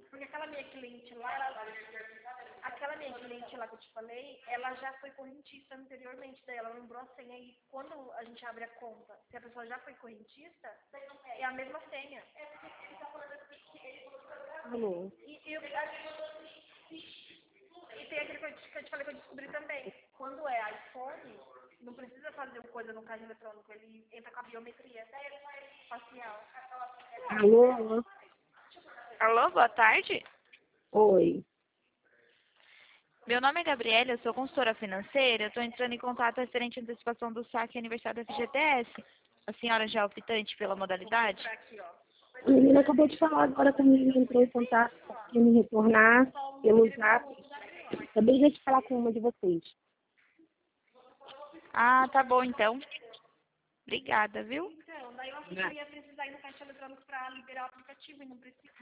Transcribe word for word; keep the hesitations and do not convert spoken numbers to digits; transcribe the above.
Porque aquela minha cliente lá, ela, aquela minha cliente lá que eu te falei, ela já foi correntista anteriormente, daí ela lembrou a senha e quando a gente abre a conta, se a pessoa já foi correntista, é a mesma senha. Alô? E, e, eu- e tem aquele que eu, te, que eu te falei que eu descobri também. Quando é iPhone, não precisa fazer coisa no caixa eletrônico, ele entra com a biometria facial. Alô? Alô, boa tarde. Oi. Meu nome é Gabriela, eu sou consultora financeira. Estou entrando em contato referente à antecipação do saque aniversário da F G T S. A senhora já é optante pela modalidade? Pra aqui, ó. A menina acabou de falar agora comigo, entrou em contato para me retornar pelo zap. Acabei de falar com uma de vocês. Ah, tá bom então. Obrigada, viu? Então, daí eu achei que eu ia precisar ir no caixa eletrônico pra liberar o aplicativo e não precisa.